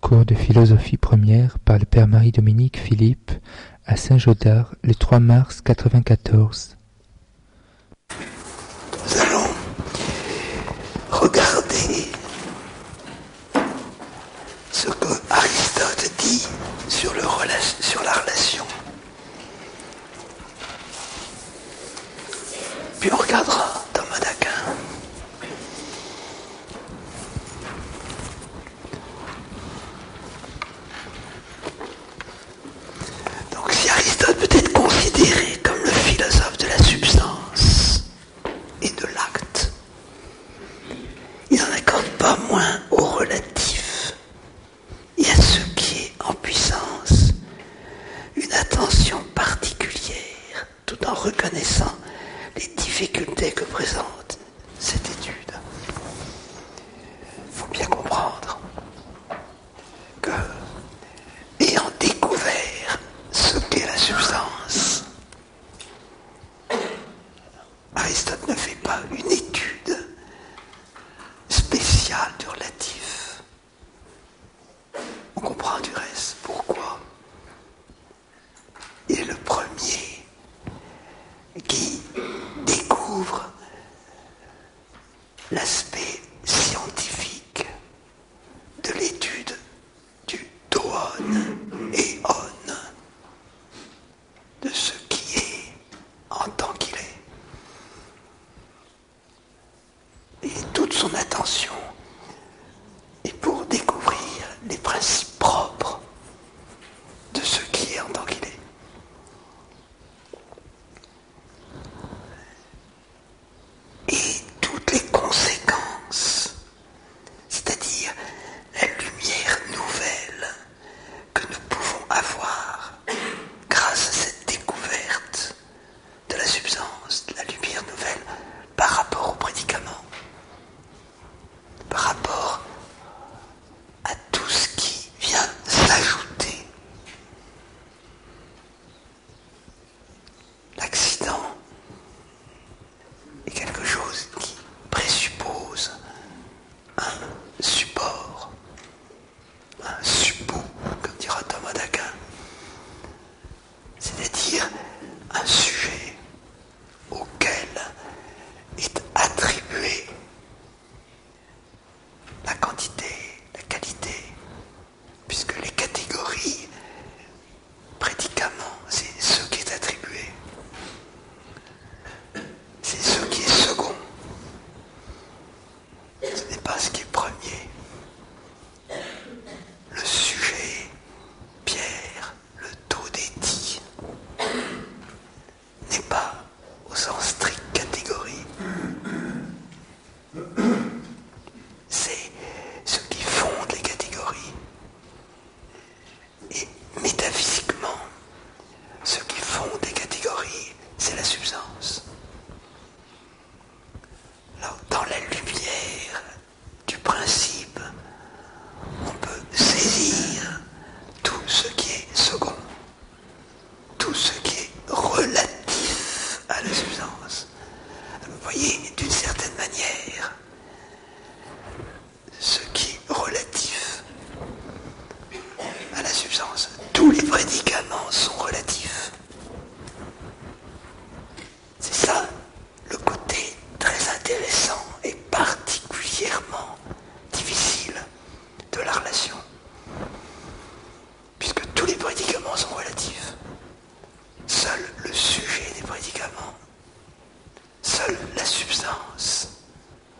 Cours de philosophie première par le père Marie-Dominique Philippe à Saint-Gaudard le 3 mars 1994. Nous allons regarder ce que Aristote dit sur la relation. Puis on regardera Thomas d'Aquin. Donc si Aristote peut être considéré comme le philosophe de la substance et de l'acte, il n'en accorde pas moins au relatif et à ce qui est en puissance une attention particulière, tout en reconnaissant les difficultés que présente cette étude. Il faut bien comprendre que, ayant découvert ce qu'est la substance, Aristote ne fait pas une étude spéciale du relatif. On comprend du reste pourquoi. Il est le premier qui découvre l'aspect scientifique de l'étude du toon et on, de ce qui est en tant qu'il est. Et toute son attention est pour découvrir les principes propres de ce qui est en tant qu'il est. Et toutes les conséquences, c'est-à-dire la lumière nouvelle que nous pouvons avoir grâce à cette découverte de la substance, de la lumière nouvelle par rapport au prédicament, par rapport à tout ce qui vient s'ajouter. L'accident est quelque chose qui présuppose un support, un suppôt, comme dira Thomas d'Aquin, c'est-à-dire un sujet auquel est attribuée la quantité, la qualité, puisque les catégories prédicaments, c'est ce qui est attribué. C'est ce qui est second. Ce n'est pas ce qui est premier. Le sujet, pierre, le taux d'éthique, n'est pas au sens strict catégorie. C'est ce qui fonde les catégories. Et métaphysiquement, ce qui fonde les catégories, c'est la substance. Alors, dans la lumière du principe, on peut saisir tout ce qui est second, tout ce qui est relatif à la substance. Vous voyez, d'une certaine manière, ce qui est relatif à la substance, tous les prédicaments sont relatifs. C'est ça le côté très intéressant et particulièrement difficile de la relation. Puisque tous les prédicaments sont relatifs. Seul le sujet des prédicaments, seule la substance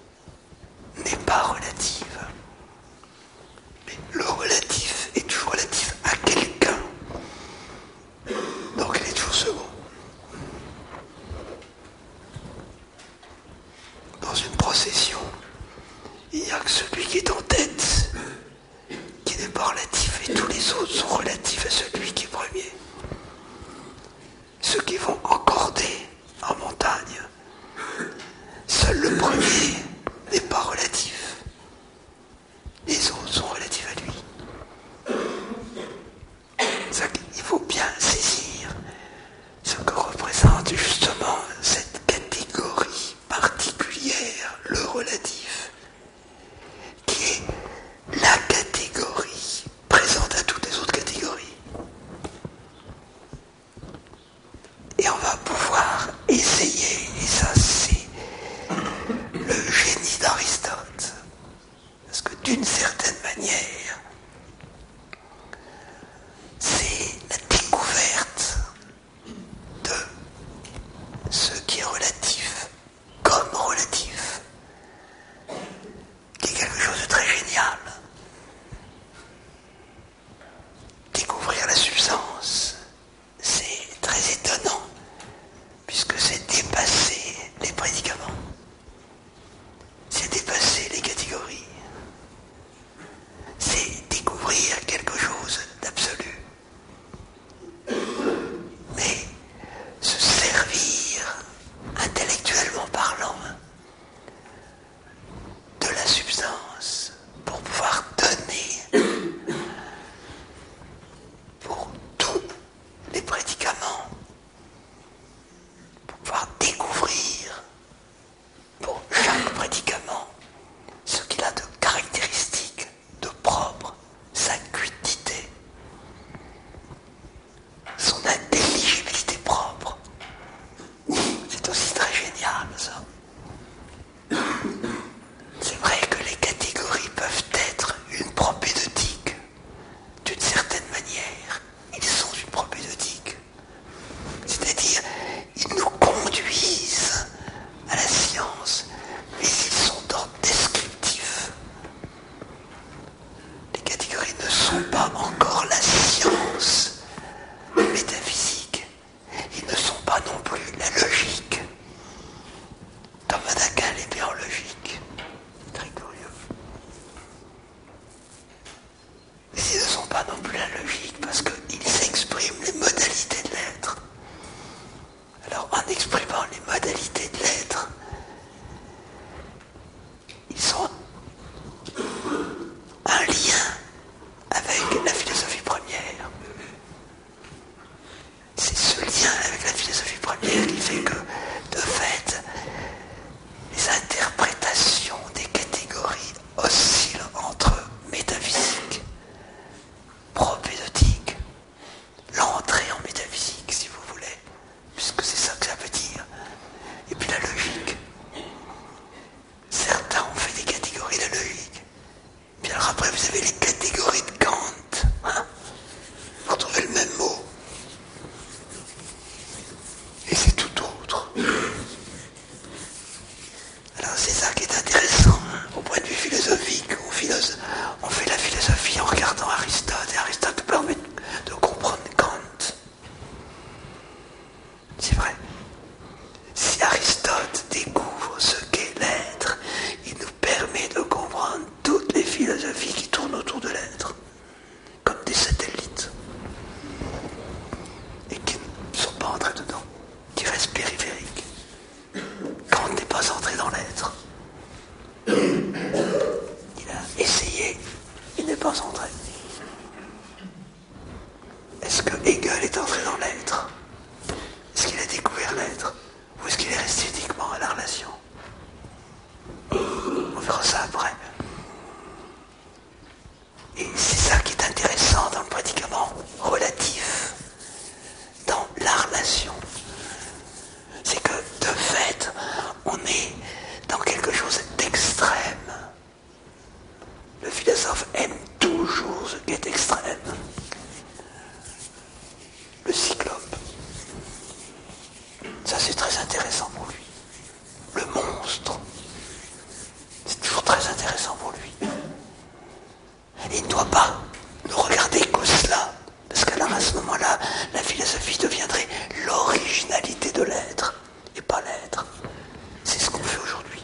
intéressant pour lui. Le monstre, c'est toujours très intéressant pour lui. Et il ne doit pas ne regarder que cela, parce qu'alors à ce moment-là, la philosophie deviendrait l'originalité de l'être, et pas l'être. C'est ce qu'on fait aujourd'hui.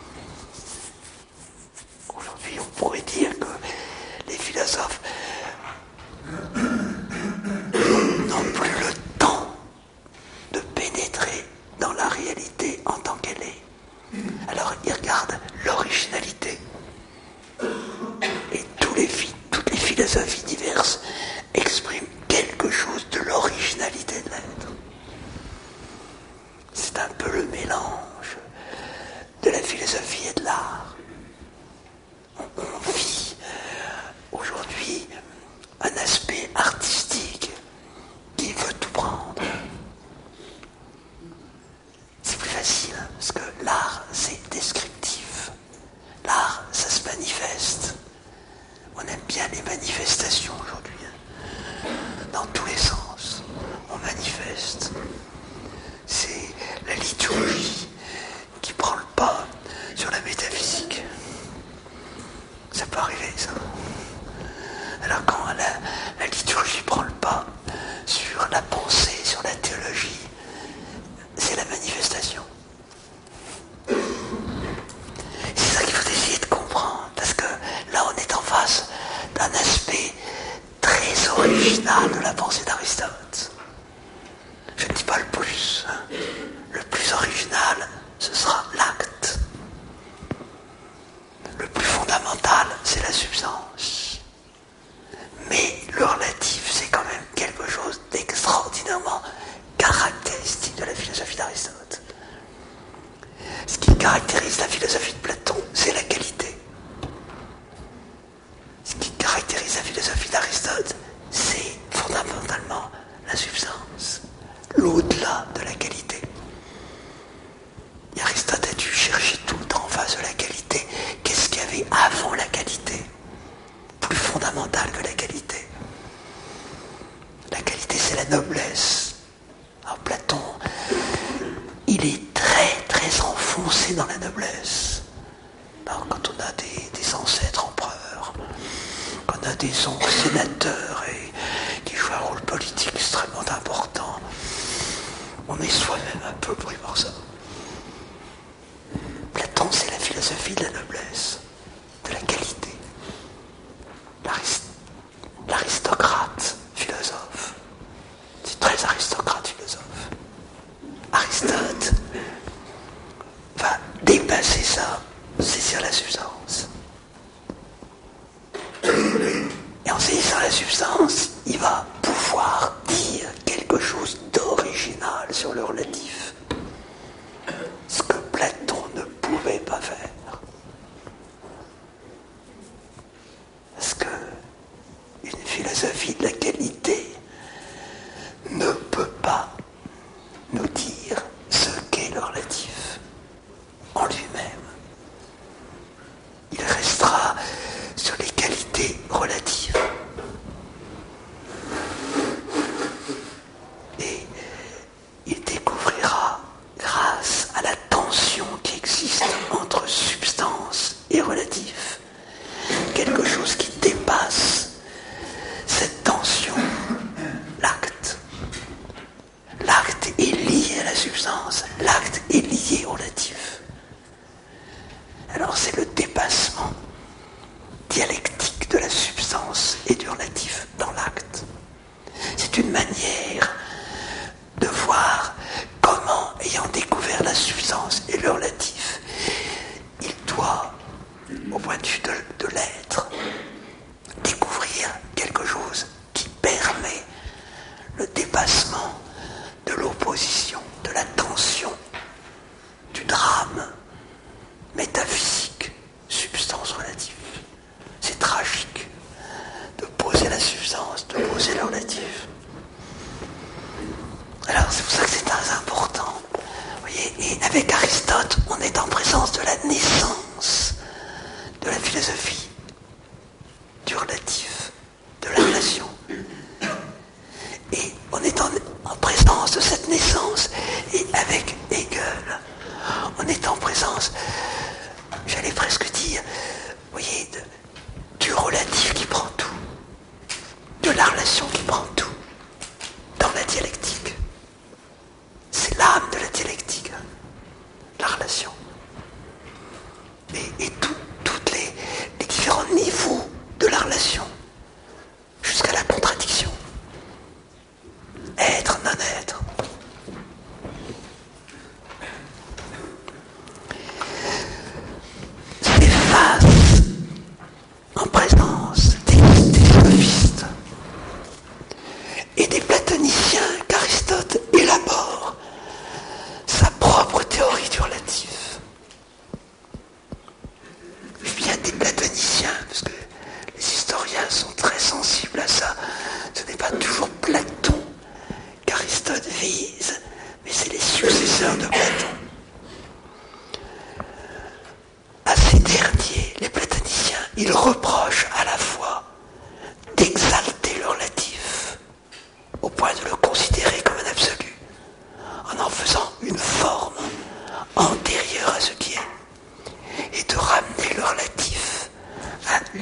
Aujourd'hui, on pourrait dire que les philosophes n'ont plus le temps de pénétrer dans la réalité en tant qu'elle est. Alors ils regardent l'originalité. Et toutes les philosophies diverses expriment quelque chose de l'originalité de l'être. C'est un peu le mélange de la philosophie et de l'art. On vit aujourd'hui un aspect artistique qui veut tout prendre. C'est plus facile, parce que l'art, c'est descriptif. L'art, ça se manifeste. On aime bien les manifestations aujourd'hui. Dans tous les sens, on manifeste. C'est la liturgie qui prend le pas sur la métaphysique. Ça peut arriver, ça. Alors quand la liturgie prend le pas sur la pensée, sur la théologie, c'est la manifestation. C'est ça qu'il faut essayer de comprendre, parce que là on est en face d'un aspect très original de la pensée d'Aristote. Je ne dis pas le plus. Le plus original, ce sera l'acte. Le plus fondamental, c'est la substance. Mais le relatif, c'est quand même quelque chose d'extraordinairement caractéristique de la philosophie d'Aristote. Ce qui caractérise la philosophie de Platon, c'est la qualité. Ce qui caractérise la philosophie d'Aristote, c'est fondamentalement la substance, l'au-delà de la qualité. Et Aristote a dû chercher tout le temps en face de la qualité. Qu'est-ce qu'il y avait avant la qualité? Plus fondamental que la qualité. La qualité, c'est la noblesse. Alors Platon, il est très très enfoncé dans la noblesse. Alors quand on a des ancêtres empereurs, quand on a des oncles sénateurs et qui jouent un rôle politique extrêmement important, on est soi-même un peu pris par ça. Platon, c'est la philosophie de la noblesse, de la qualité. L'aristocrate philosophe. C'est très aristocrate philosophe. Aristote va dépasser ça, saisir la substance. Et en saisissant la substance, il va pouvoir dire quelque chose d'original sur le relatif. Ce que Platon ne pouvait pas faire. Parce que une philosophie de la qualité ne peut pas nous dire ce qu'est le relatif en lui-même. Il restera sur les qualités relatives. Et il découvrira, grâce à la tension qui existe entre substance et relatif, quelque chose qui dépasse cette tension, l'acte. L'acte est lié à la substance, l'acte est lié au relatif. Alors c'est le dépassement dialectique de la substance et du relatif dans l'acte. C'est une manière de voir comment, ayant découvert la substance et le relatif, il doit, au point de vue de l'être, découvrir quelque chose qui permet le dépassement de l'opposition, de la tension, du drame métaphysique, substance relative. C'est tragique de poser la substance, de poser le relatif. Alors c'est pour ça que c'est très important. Vous voyez, et avec Aristote, on est en présence de la naissance de la philosophie du relatif, de la relation. Et on est en présence de cette naissance. Et avec Hegel,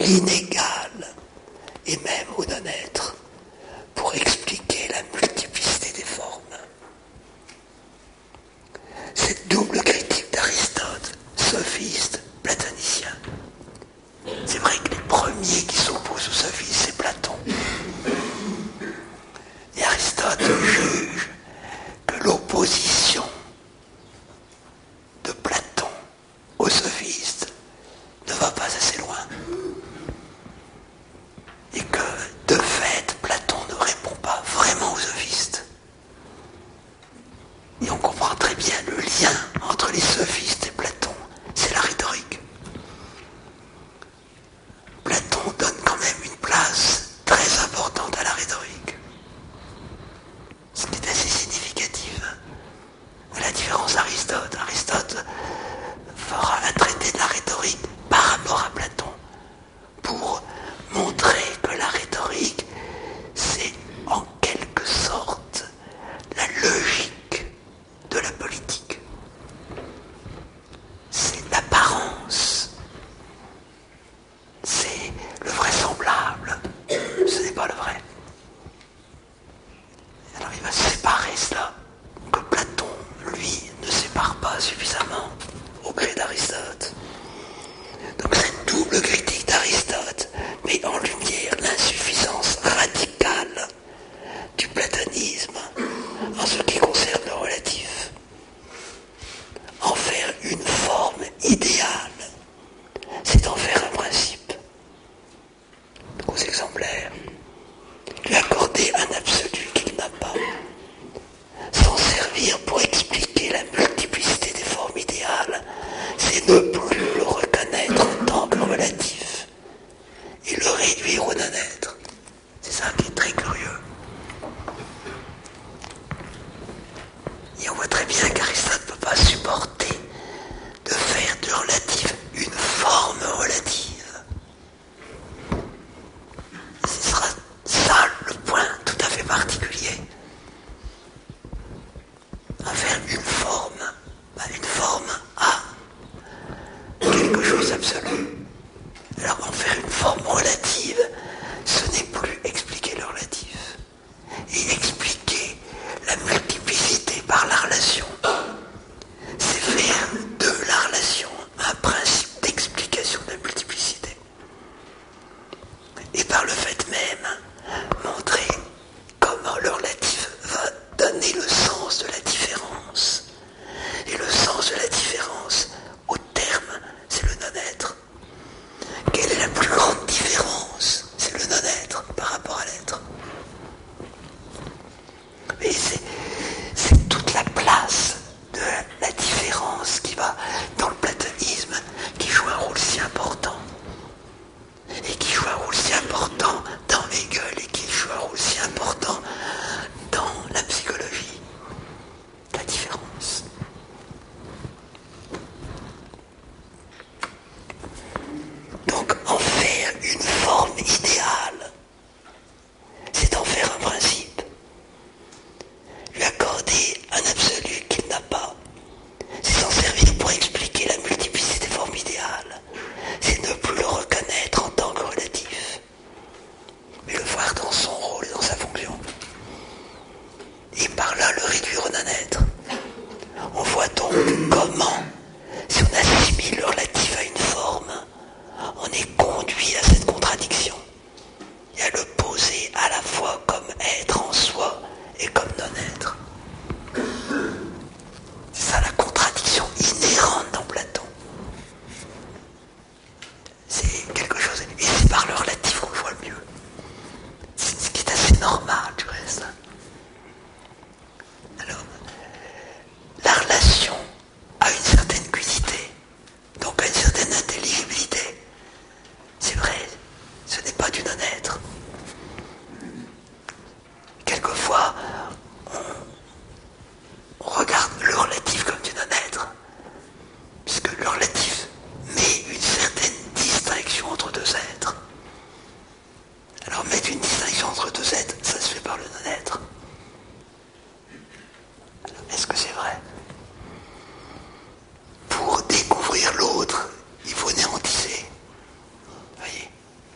l'inégal et même au non-être pour expliquer la multiplicité des formes. Cette double critique d'Aristote, sophiste, platonicien, c'est vrai que les premiers qui s'opposent aux sophistes, c'est Platon. Et Aristote juge que l'opposition de Platon aux sophistes ne va pas assez loin. Et que, de fait, Platon ne répond pas vraiment aux sophistes. Et on comprend très bien le lien entre les sophistes et Platon, c'est la rhétorique. Platon donne quand même une place très importante à la rhétorique. Ce qui est assez significatif. À la différence d'Aristote, Aristote fera un traité de la rhétorique par rapport à Platon pour montrer que la rhétorique, c'est en quelque sorte la logique de la politique. C'est l'apparence. C'est le vraisemblable. Ce n'est pas le vrai. Alors il va séparer cela, que Platon, lui, ne sépare pas suffisamment au gré d'Aristote. Donc cette double critique d'Aristote met en lumière l'insuffisance radicale du platonisme en ce qui concerne le relatif. En faire une forme idéale, c'est en faire un principe. Aux exemplaires, lui accorder un absolu qu'il n'a pas, s'en servir pour expliquer la multiplicité des formes idéales, c'est ne plus le reconnaître en tant que relatif et le réduire au non-être. C'est ça qui est très curieux. Et on voit très bien qu'Aristote ne peut pas supporter de faire du relatif une forme relative. Ce sera ça le point tout à fait particulier. À faire une forme à quelque chose d'absolu. Alors en faire une forme relative, ce n'est plus expliquer le relatif. Et expliquer la multiplicité par la relation, c'est faire de la relation un principe d'explication de la multiplicité. Et par le fait même, montrer comment le relatif va donner le sens de la différence. Et le sens de la différence, au terme, c'est le non-être. Quelle est la plus grande différence? C'est le non-être par rapport à l'être. Et c'est toute la place de la différence qui va dans le platonisme, qui joue un rôle si important. Et qui joue un rôle si important dans Hegel, et qui joue un rôle si important dans la psychologie. La différence. Donc en faire une forme idéale, c'est en faire un principe. Lui accorder un absolu qu'il n'a pas, c'est s'en servir pour expliquer la multiplicité des formes idéales. C'est ne plus le reconnaître en tant que relatif, mais le voir dans son rôle et dans sa fonction. Et par là le réduire au non-être. On voit donc comment, si on assimile le relatif à une forme, on est conduit à cette contradiction et à le poser à la fois comme être en soi et comme non-être. C'est ça la contradiction inhérente dans Platon. C'est quelque chose, et c'est par le relatif qu'on le voit le mieux. C'est ce qui est assez normal du reste. Alors, la relation a une certaine cuidité, donc a une certaine intelligibilité. C'est vrai, ce n'est pas du non-être. Quelquefois, on regarde le relatif comme du non-être, puisque le relatif met une certaine distinction entre deux êtres. Alors mettre une distinction entre deux êtres, ça se fait par le non-être. Alors, est-ce que c'est vrai? Pour découvrir l'autre, il faut néantiser. Vous voyez?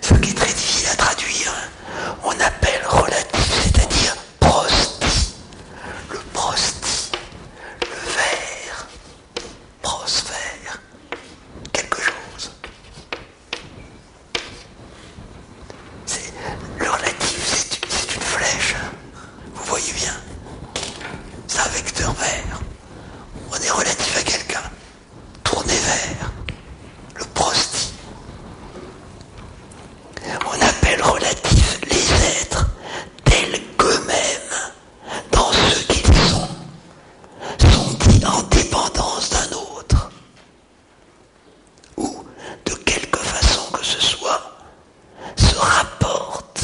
ce qui est très difficile à traduire, on appelle relatif, c'est-à-dire prosti. Le prosti, le verre, prosphère, quelque chose. Le relatif, c'est une flèche. Vous voyez bien. C'est un vecteur vert. On est relatif à quelqu'un. Tourné vers. Le prosti. On appelle relatifs les êtres tels qu'eux-mêmes, dans ce qu'ils sont dits en dépendance d'un autre, ou de quelque façon que ce soit, se rapportent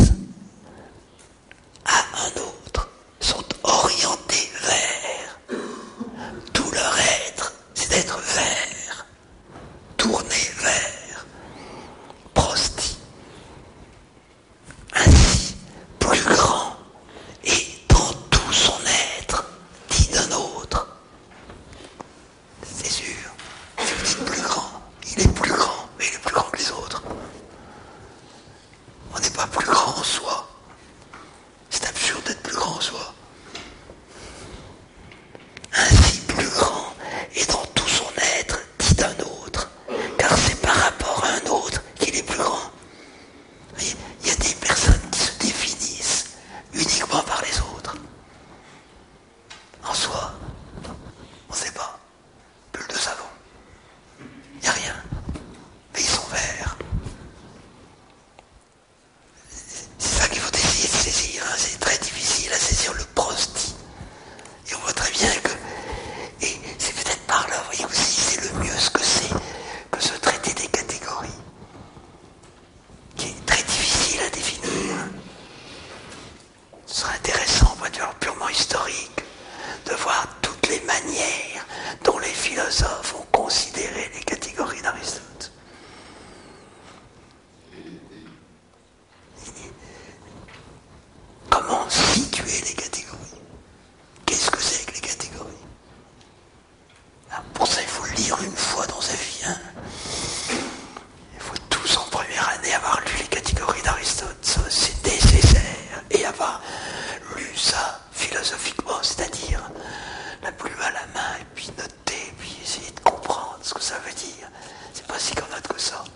à un autre, sont orientés vers. Tout leur être, c'est d'être vers, tourné vers, prosti. Ainsi, plus grand, et dans tout son être, dit d'un autre. C'est sûr, si vous dites plus grand, il est plus grand, mais il est plus grand que les autres. On n'est pas plus grand en soi. C'est absurde d'être plus grand en soi. Ainsi plus grand, et dans tout son être, dit d'un autre, car c'est par rapport à un autre qu'il est plus grand. Il y a des personnes qui se définissent uniquement par les autres. En soi, on ne sait pas. Bulle de savon. Il n'y a rien. Mais ils sont verts. C'est ça qu'il faut essayer de saisir. Hein. C'est très difficile à saisir le prosti. Et on voit très bien que... Et c'est peut-être par là, vous voyez aussi, c'est le mieux ce que c'est que ce traité des catégories, qui est très difficile à définir. Ce serait intéressant, point de vue purement historique, de voir toutes les manières dont les philosophes ont considéré les catégories d'Aristote. Comment situer les catégories? Qu'est-ce que c'est que les catégories? Alors pour ça, il faut le lire une fois dans sa vie. Hein. Il faut tous en première année avoir lu les catégories d'Aristote. Ça, c'est nécessaire. Et avoir lu ça philosophiquement, c'est-à-dire la plume à la main, et puis noter, et puis essayer de comprendre ce que ça veut dire. C'est pas si commode que ça.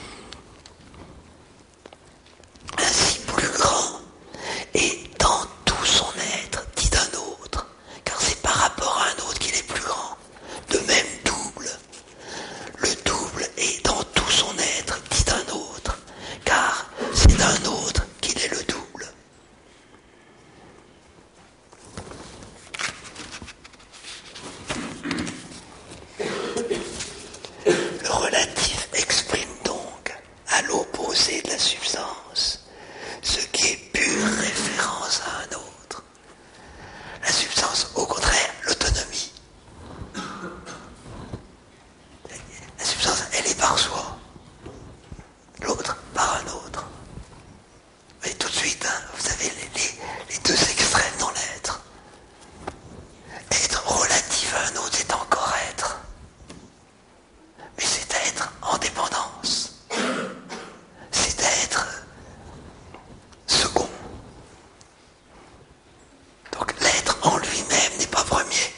Ainsi plus grand, et dans tout son être, dit d'un autre, car c'est par rapport à un autre qu'il est plus grand. De même double. Le double est dans tout son être, dit d'un autre, car c'est d'un autre qu'il est le double. Le relatif exprime donc, à l'opposé de la substance, ce qui est pure référence à un autre. La substance, au contraire, l'autonomie. La substance, elle est par soi. L'autre, par un autre. Mais tout de suite, hein, vous avez les deux extrêmes dans l'être. Être relatif à un autre, c'est encore être. Mais c'est être en dépendance. C'est être second. Donc l'être en lui-même n'est pas premier.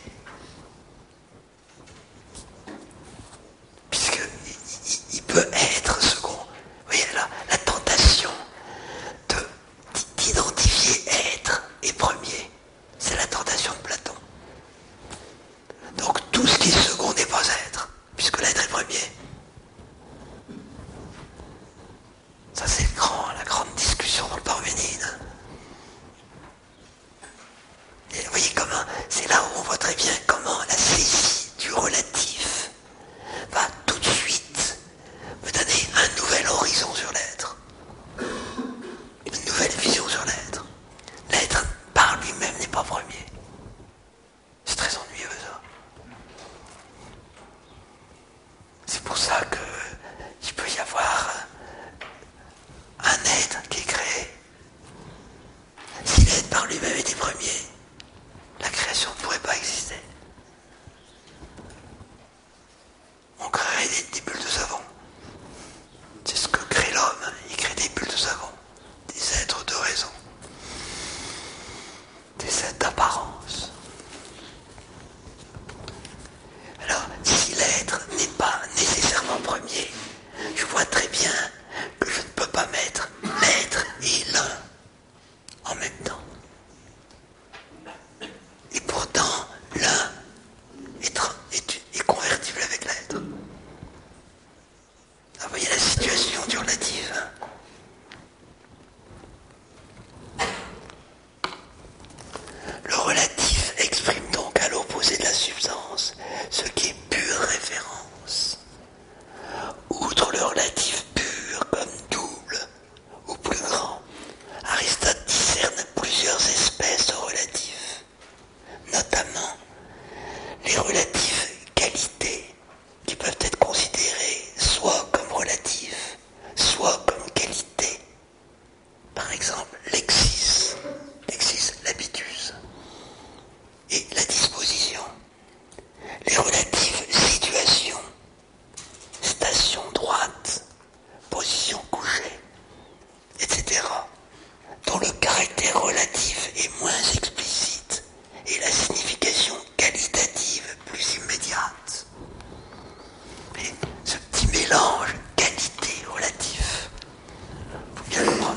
Puisqu'il peut être second. Vous voyez là, la tentation d'identifier être et premier, c'est la tentation de Platon. Donc tout ce qui est second n'est pas être, puisque l'être est premier. Ça c'est la grande discussion dans le Parménide. Et vous voyez comment, c'est là où on voit très bien comment la saisie du relatif va tout de suite me donner un nouvel horizon sur l'être. Une nouvelle vision sur l'être. L'être par lui-même n'est pas premier. C'est très ennuyeux ça. C'est pour ça qu'il peut y avoir un être qui est créé. Si l'être par lui-même était premier, la création ne pourrait pas exister. On créerait des bulles de savon. C'est ce que crée l'homme. Il crée des bulles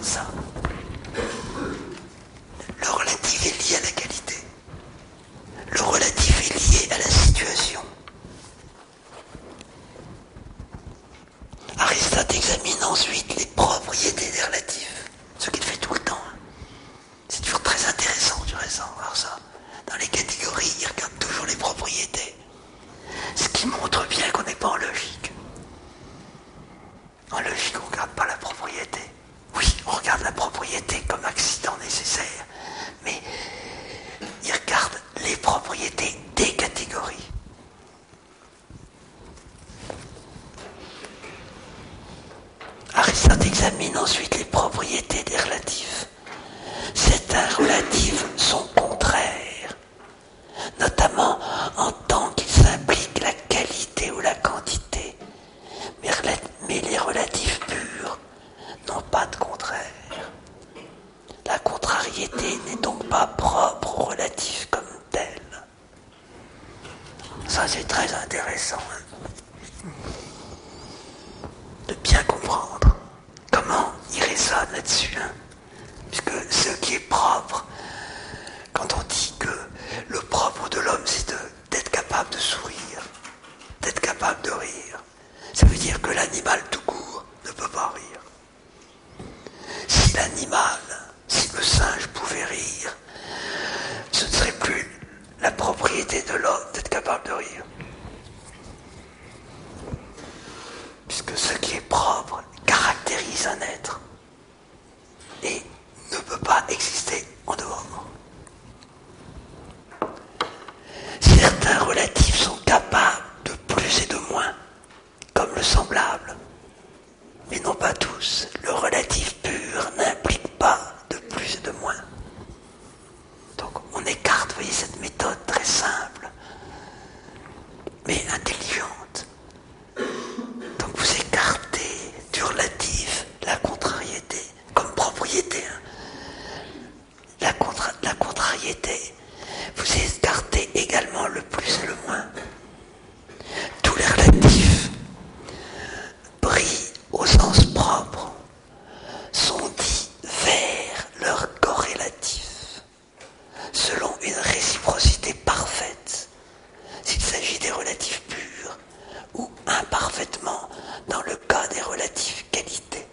regarde ça. Le relatif est lié à la qualité. Le relatif est lié à la situation. Aristote examine ensuite les propriétés des relatifs, ce qu'il fait tout le temps. C'est toujours très intéressant, tu ressens voir ça. Dans les catégories, il regarde toujours les propriétés. Ce qui montre bien qu'on n'est pas en logique. En logique, on ne regarde pas la propriété. Oui, on regarde la propriété comme accident nécessaire, mais il regarde les propriétés des catégories. Aristote examine ensuite les propriétés des relatifs. Certains relatifs sont contraires, notamment en tant qu'ils impliquent la qualité ou la quantité, mais les relatifs purs n'ont pas de contraire. La contrariété n'est donc pas propre aux relatifs comme tel. Ça, c'est très intéressant de bien comprendre comment il raisonne là-dessus. Puisque ce qui est propre, quand on dit que le propre de l'homme, c'est d'être capable de sourire, d'être capable de rire, ça veut dire que l'animal tout court ne peut pas rire. Si le singe pouvait rire, ce ne serait plus la propriété de l'homme d'être capable de rire. Puisque ce qui est propre caractérise un être et ne peut pas exister en dehors. Certains relatifs sont capables de plus et de moins, comme le semblable, mais non pas tous. Le relatif pur n'implique pas de plus et de moins. Donc on écarte, voyez, cette méthode très simple, mais intelligente. Donc vous écartez du relatif la contrariété, comme propriété. La contrariété, vous écartez également le plus et le moins. Tous les relatifs brillent au sens propre, sont dits vers leur corrélatif, selon une réciprocité parfaite, s'il s'agit des relatifs purs, ou imparfaitement dans le cas des relatifs qualités.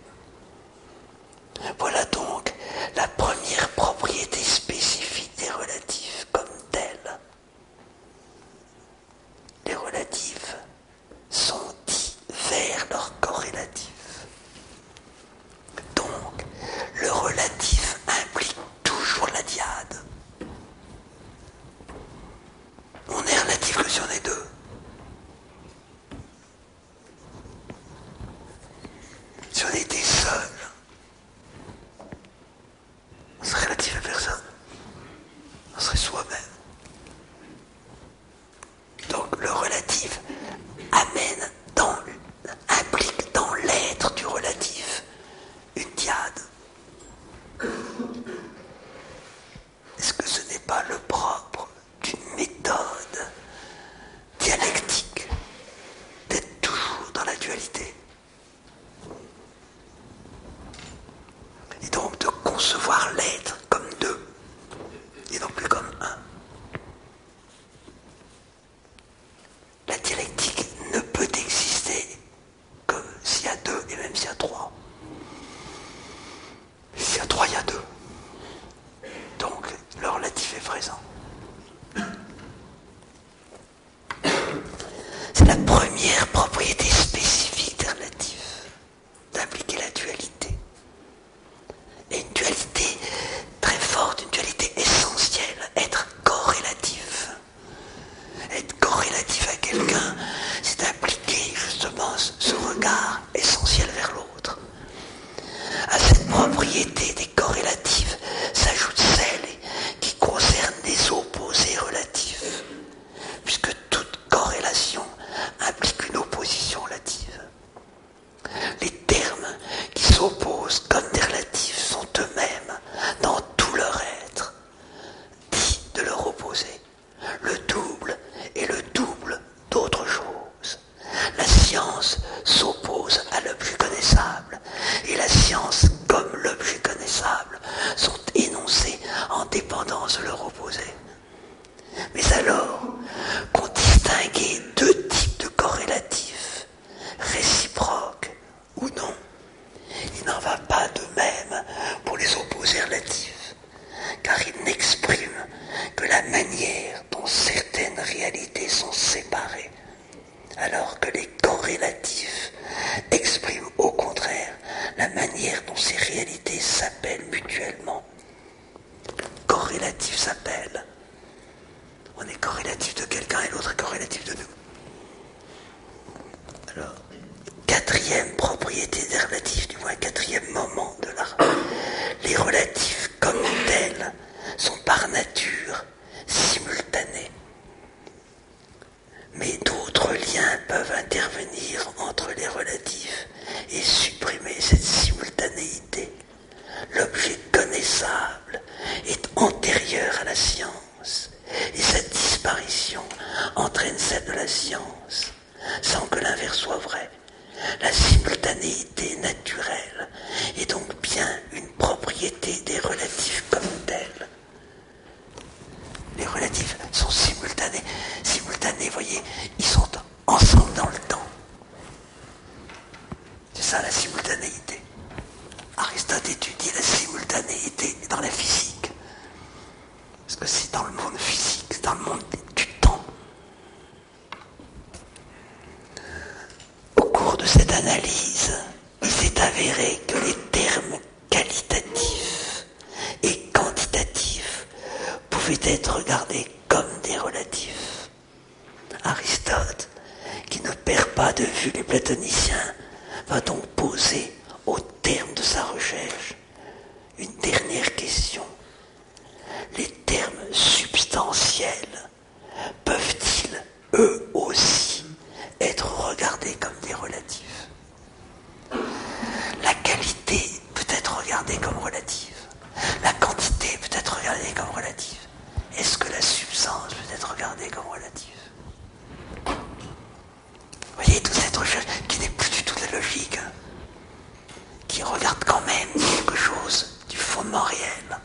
Voilà donc la première propriété spécifique des relatifs comme tels. Les relatifs sont dits vers leur corrélatif. Donc, le relatif implique toujours la dyade. On est relatif que si on est deux. Si on était seul, on serait relatif à personne. On serait soi-même. Donc le relatif implique dans l'être du relatif une dyade. Est-ce que ce n'est pas le propre d'une méthode dialectique d'être toujours dans la dualité? Et donc de concevoir l'être comme deux, et non plus comme un. La dialectique ne peut exister que s'il y a deux, et même s'il y a trois. S'il y a trois, il y a deux. Donc le relatif est présent. C'est la première propriété spécifique des relatifs, d'impliquer la dualité. Et une dualité très forte, une dualité essentielle, être corrélatif. Être corrélatif à quelqu'un, c'est impliquer justement ce regard essentiel vers l'autre. À cette propriété des corrélatifs s'ajoute celle qui concerne les opposés relatifs, puisque toute corrélation implique une opposition relative. Les termes qui s'opposent comme des relatifs sont eux-mêmes qualités s'appellent mutuellement. Corrélatif s'appelle. On est corrélatif de quelqu'un et l'autre est corrélatif de nous. Alors, quatrième propriété des relatifs, du moins quatrième moment de l'art. Les relatifs comme tels sont par nature simultanés. Mais d'autres liens peuvent intervenir entre les relatifs et supprimer cette simultanéité. L'objet connaissable est antérieur à la science et sa disparition entraîne celle de la science, sans que l'inverse soit vrai. La simultanéité naturelle est donc bien une propriété des relatifs comme tels. Les relatifs sont simultanés. Simultanés, vous voyez, ils sont ensemble dans le temps. C'est ça la simultanéité. Aristote étudie la simultanéité dans la physique. Parce que c'est dans le monde physique, c'est dans le monde du temps. Au cours de cette analyse, il s'est avéré que les termes qualitatifs et quantitatifs pouvaient être regardés comme des relatifs. Aristote, qui ne perd pas de vue les platoniciens, va donc poser au terme de sa recherche une dernière question. Les termes substantiels peuvent-ils, eux aussi, être regardés comme des relatifs? La qualité peut être regardée comme relative. La quantité peut être regardée comme relative. Est-ce que la substance peut être regardée comme relative? Vous voyez, toute cette recherche qui n'est plus du tout de la logique, hein, qui regarde quand même quelque chose du fondement réel.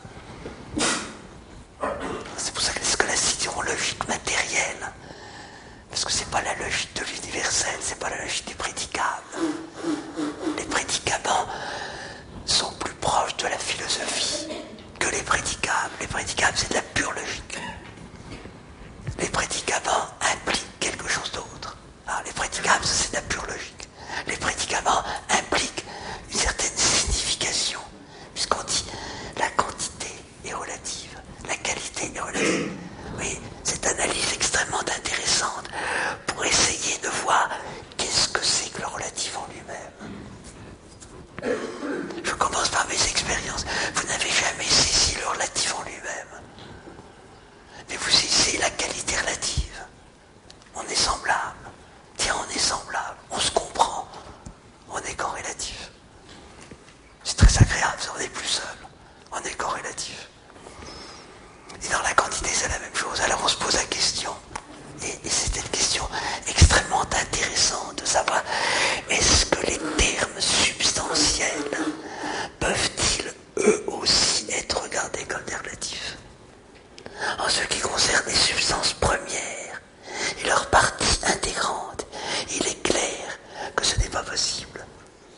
C'est pour ça que scolastique logique matérielle, parce que c'est pas la logique de l'universel, c'est pas la logique des prédicables. Les prédicaments sont plus proches de la philosophie que les prédicables. Les prédicables, c'est de la pure logique. Les prédicaments impliquent quelque chose d'autre. Alors, les prédicables, c'est de la pure logique. Les prédicaments impliquent une certaine signification, puisqu'on dit la quantité est relative, la qualité est relative. Oui, cette analyse extrêmement intéressante pour essayer de voir qu'est-ce que c'est que le relatif en lui-même. Je commence par mes expériences. Vous n'avez jamais saisi le relatif en lui-même, mais vous saisissez la qualité relative. On est semblable. Tiens, on est semblable. On se comprend. On est corrélatif. C'est très agréable, on n'est plus seul. On est corrélatif. Et dans la quantité, c'est la même chose. Alors on se pose la question, et c'est une question extrêmement intéressante de savoir, est-ce que les termes substantiels peuvent-ils eux aussi être regardés comme des relatifs? En ce qui concerne les substances premières et leurs parties intégrantes, il est clair que ce n'est pas possible.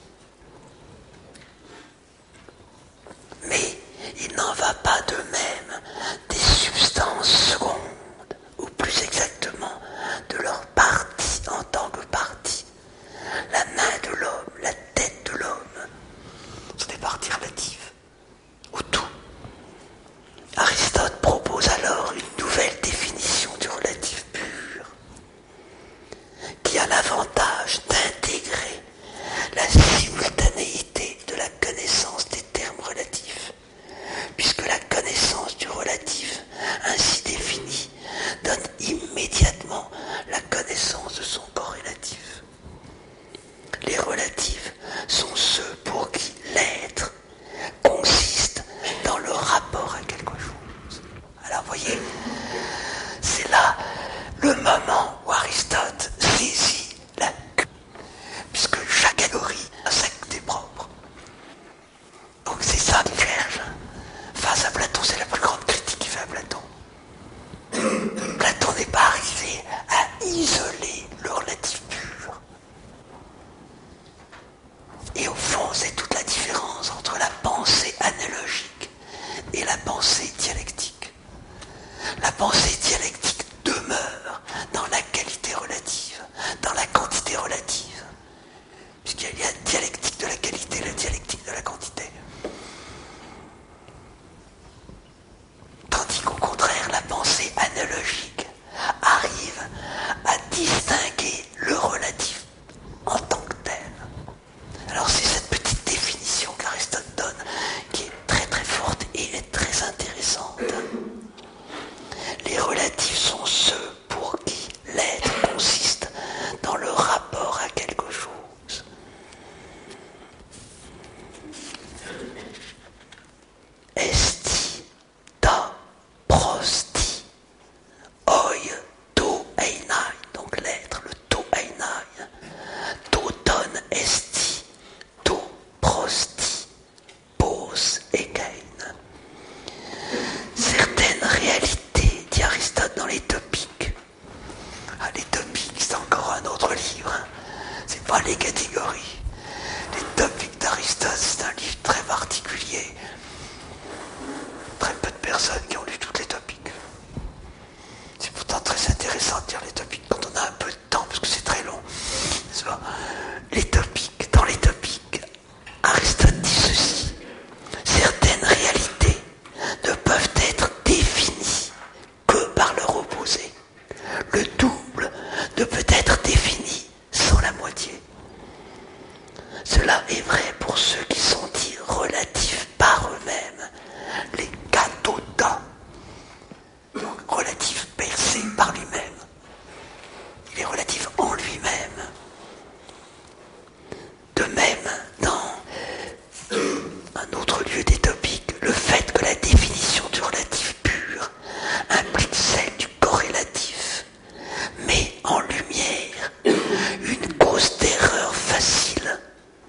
Mais il n'en va pas de même des substances secondes, ou plus exactement de leurs parties en tant que parties. La main de l'homme, la tête de l'homme, sont des parties relatives au tout. Aristote propose alors une nouvelle définition du relatif pur, qui a l'avantage d'intégrer la simultanéité de la connaissance des termes relatifs, puisque la connaissance du relatif ainsi défini donne immédiatement la connaissance de son corrélatif. Les relatifs sont ceux pour qui l'être esti, ta, prosti, oi, to, einai, donc l'être, le to, einai, toton, esti, to, prosti, pos, egein. Certaines réalités, dit Aristote dans les topiques. Ah, les topiques, c'est encore un autre livre, hein. C'est pas les catégories. Les topiques d'Aristote, c'est un livre très particulier. Très peu de personnes qui ont lu toutes les topiques. C'est pourtant très intéressant de lire les topiques quand on a un peu de temps, parce que c'est très long. N'est-ce pas ? Les topiques, dans les topiques, Aristote dit ceci. Certaines réalités ne peuvent être définies que par leur opposé. Le double ne peut être défini sans la moitié. Cela est vrai pour ceux qui sont dits relatifs par eux-mêmes, les katota, donc relatif percé par lui-même. Il est relatif en lui-même. De même, dans un autre lieu des topiques, le fait que la définition du relatif pur implique celle du corrélatif met en lumière une cause d'erreur facile.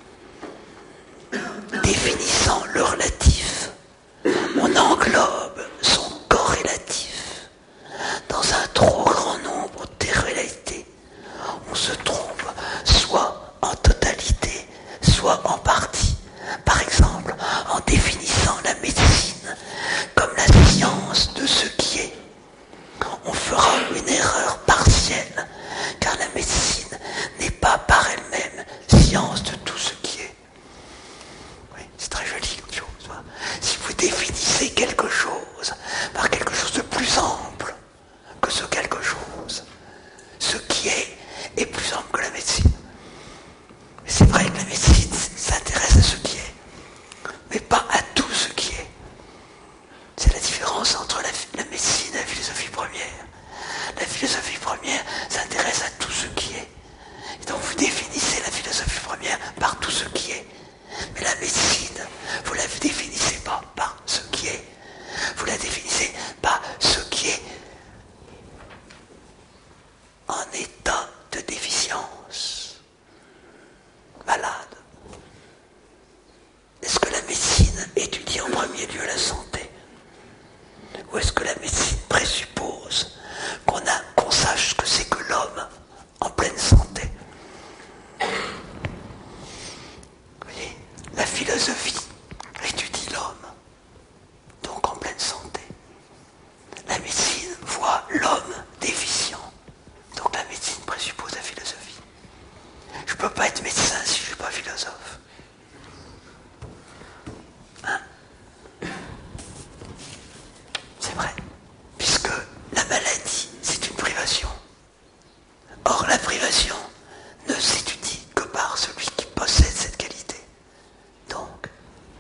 Définissant le relatif, on englobe son corrélatif dans un trop grand nombre de réalités. On se trompe soit en totalité, soit en partie. Par exemple, en définissant la médecine comme la science de ce qui est. On fera une erreur partielle, car la médecine n'est pas par elle-même science de tout ce qui est. Oui, c'est très joli comme chose. Si vous définissez quelque chose par quelque chose de plus ample que ce quelque chose, ce qui est plus ample que la médecine. Mais c'est vrai que la médecine s'intéresse à ce qui est, mais pas à tout ce qui est. C'est la différence entre la médecine et la philosophie première. La philosophie première s'intéresse à tout ce qui est. Et donc vous définissez la philosophie première par tout ce qui est. Mais la médecine, vous ne la définissez pas par ce qui est. Vous la définissez par ce qui est en état de déficience. Malade. Est-ce que la médecine étudie en premier lieu la santé ? Ou est-ce que la médecine présuppose qu'on sache ce que c'est que l'homme en pleine santé ? Vous voyez, la philosophie étudie l'homme, donc en pleine santé. La médecine voit l'homme déficient, donc la médecine présuppose la philosophie. Je ne peux pas être médecin si je ne suis pas philosophe. Hein ? C'est vrai, puisque la maladie, c'est une privation. Or, la privation ne s'étudie que par celui qui possède cette qualité. Donc,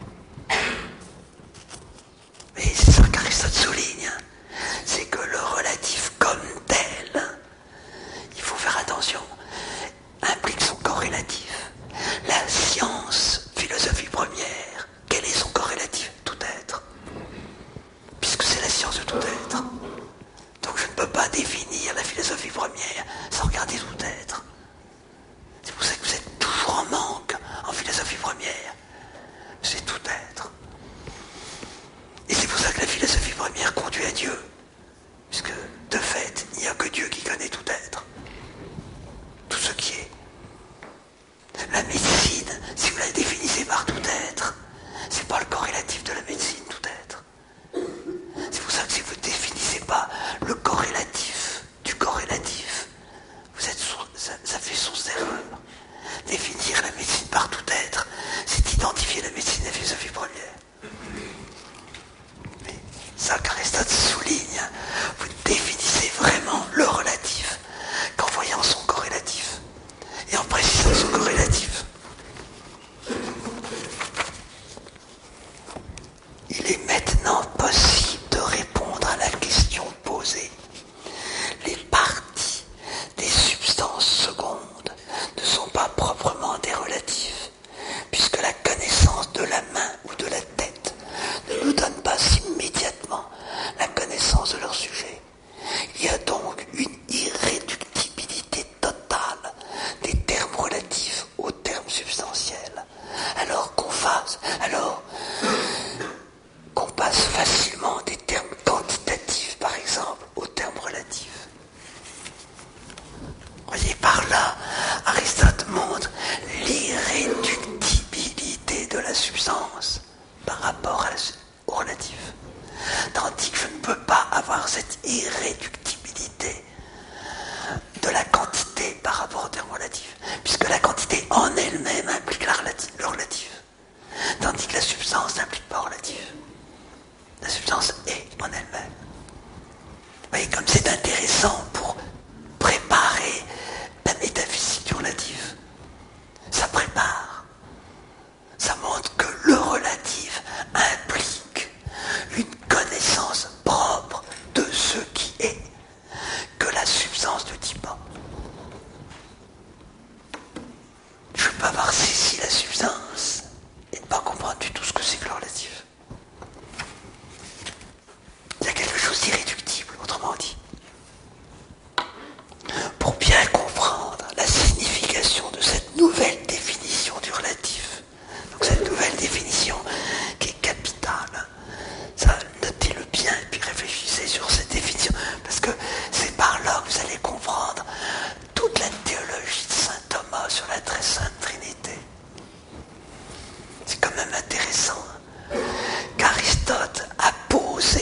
et c'est ça qu'Aristote souligne, c'est que le relatif comme tel, il faut faire attention, implique son corrélatif. La science, philosophie première, quel est son corrélatif ? Tout être. Puisque c'est la science de tout être. Donc je ne peux pas définir la philosophie première sans regarder tout être. C'est pour ça que vous êtes toujours en manque en philosophie première. C'est tout être. Et c'est pour ça que la philosophie première conduit à Dieu. Puisque, de fait, il n'y a que Dieu qui connaît tout être. Tout ce qui est. La médecine, si vous la définissez par tout être, c'est pas le corrélatif de la médecine, tout être. C'est pour ça que si vous ne définissez pas le corrélatif du corrélatif, ça fait source d'erreur. Définir la médecine par tout être, c'est identifier la médecine et la philosophie première. Mais ça qu'Aristote souligne, vous définissez vraiment le relatif qu'en voyant son corrélatif et en précisant son corrélatif. Il est maintenant possible de répondre à la question posée. Les parties des substances secondes ne sont pas proprement des relatifs, puisque la connaissance de la main ou de la tête ne nous donne pas l'irréductibilité de la quantité par rapport au terme relatif, puisque la quantité en elle-même implique le relatif, tandis que la substance n'implique pas relatif. La substance est en elle-même. Vous voyez comme c'est intéressant pour préparer la métaphysique du relatif. Ça prépare. Ça montre que le relatif implique une connaissance propre de ce qui est, que la substance ne dit pas. Je ne peux pas avoir saisi la substance et ne pas comprendre du tout ce que c'est que le relatif. Il y a quelque chose d'irréductible, autrement dit. Pour bien comprendre la signification de cette nouvelle définition du relatif, donc cette nouvelle définition qui est capitale, ça, notez-le bien et puis réfléchissez sur cette définition, parce que c'est par là que vous allez comprendre toute la théologie de saint Thomas sur la très sainte Trinité. C'est quand même intéressant qu'Aristote a posé,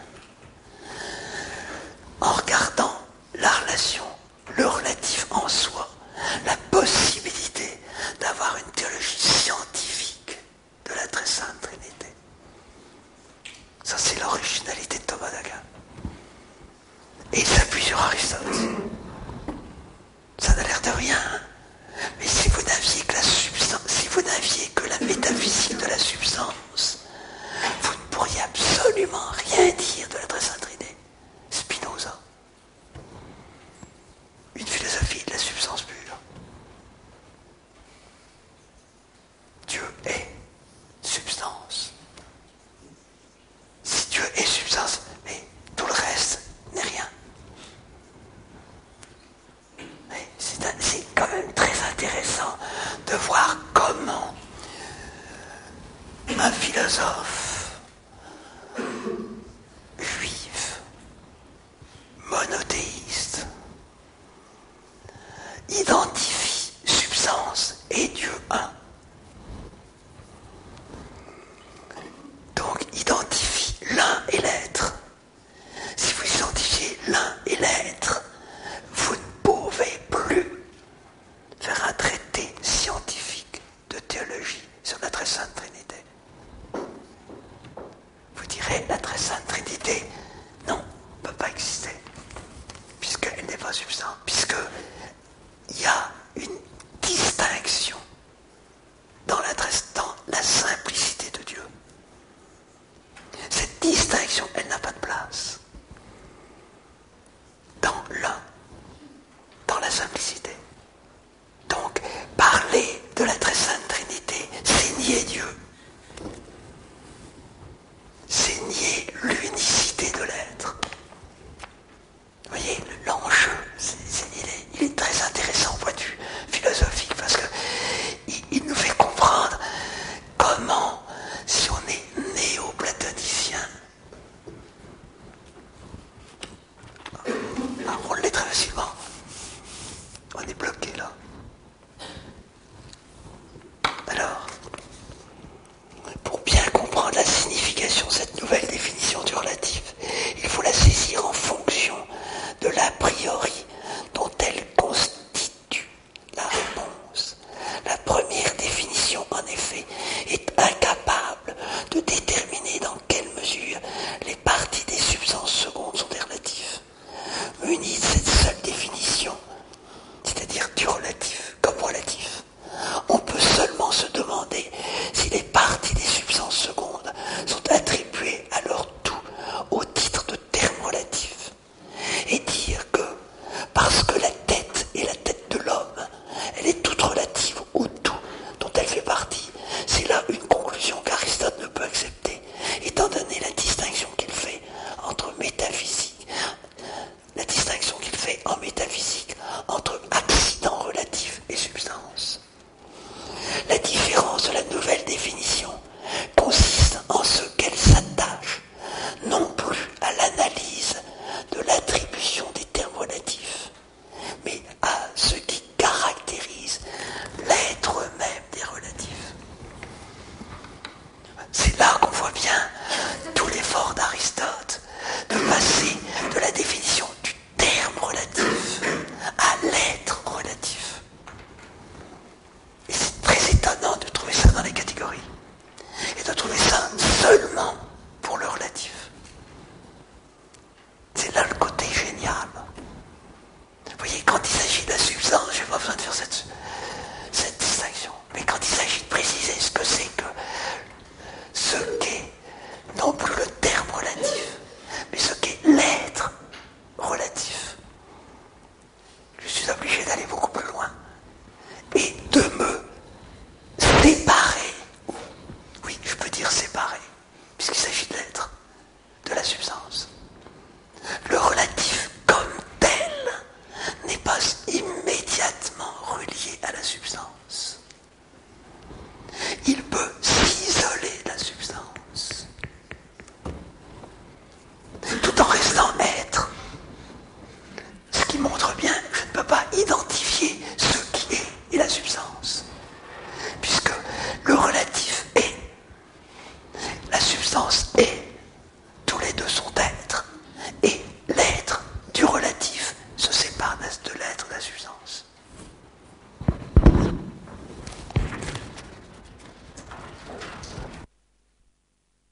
en regardant la relation, le relatif en soi, la possibilité d'avoir une théologie scientifique de la très sainte Trinité. Ça, c'est l'originalité de Thomas d'Aquin. Et il s'appuie sur Aristote. Ça n'a l'air de rien, mais si vous n'aviez que la substance, si vous n'aviez que la métaphysique de la substance, vous ne pourriez absolument rien dire de la très sainte Trinité. Spinoza. Une philosophie de la substance pure. Dieu est substance. Si Dieu est substance, mais tout le reste n'est rien. Mais c'est quand même très intéressant de voir comment un philosophe juif, monothéiste, identifie substance et Dieu un. Donc identifie l'un et l'être. Si vous identifiez l'un et l'être, vous ne pouvez plus faire un traité scientifique de théologie sur la très sainte Trinité. Vous direz, la très sainte Trinité, non, ne peut pas exister, puisqu'elle n'est pas substance, puisqu'il y a une distinction dans la simplicité de Dieu. Cette distinction, elle n'a pas de place dans l'un, dans la simplicité. Donc, parler de la très sainte Trinité, c'est nier Dieu. C'est nier l'unicité de l'être. Vous voyez, l'enjeu, il est très intéressant au point de vue philosophique, parce qu'il nous fait comprendre comment, si on est néo-platonicien, substance est